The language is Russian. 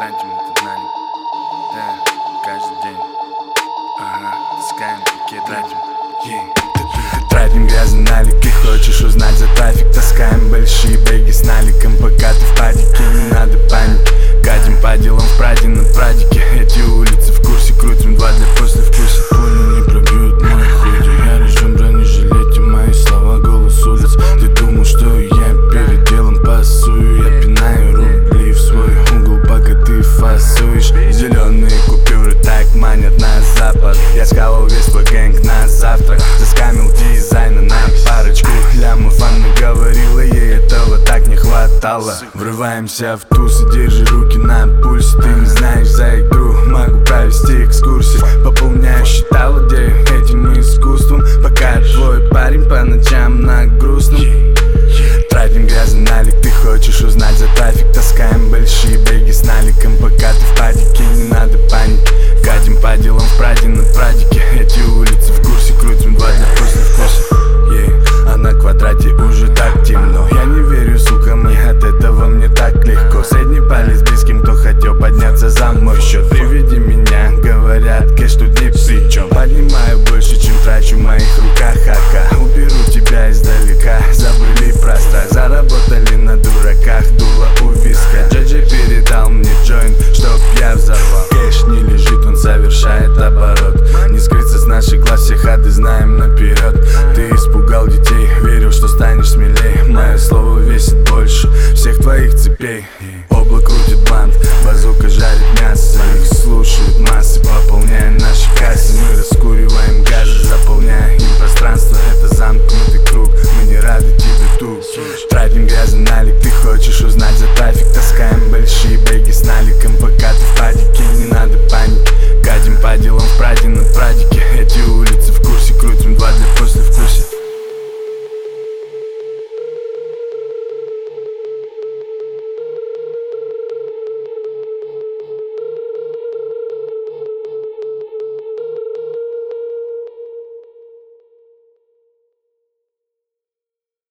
тратим это на них. Да, каждый день. Ага, таскаем пакет, тратим. Тратим грязный налик, ты хочешь узнать за трафик. Таскаем большие бэги с наликом, пока ты в падике, не надо паники. Катим по делам в Праде на прадике. Эти улицы в курсе, крутим два для послевкусия. Пули не пробьют мой худи. Я режим бронежилете, мои слова голос улиц. Ты думал, что я перед делом пасую? Я пинаю рубли в свой угол, пока ты фасуешь. Зеленые купюры так манят на запад. Я схавал весь твой гэнг на завтрак. Заскамил дизайна на парочку лямов. Она говорила, ей этого так не хватало. Врываемся в тусы, держи руки на пульсе. Ты не знаешь за игру, могу провести экскурсию. Пополняю счета, владею этим искусством. Пока твой парень по ночам на грустном. Тратим грязный налик, ты хочешь узнать за трафик. Таскаем большие бэги с наликом, пока ты в падике, не надо паники. Катим по делам в Праде на прадике. Эти улицы в курсе, крутим два для послевкусия. А на квадрате уже так темно. Я не верю, сука, мне от этого мне так легко. Средний палец близким, кто хотел подняться за мой счет. Приведи меня, говорят, кэш тут ни при чем. Поднимаю больше, чем трачу в моих руках. Хака, уберу тебя издалека. Забыли про страх, заработали на дураках. Дуло у виска, Джаджи передал мне джойнт, чтоб я взорвал. Кэш не лежит, он совершает оборот. Не скрыться с наших глаз, все ходы знаем наперед. Ты испугал детей, верил, что станешь смелее. Мое слово весит больше всех твоих цепей.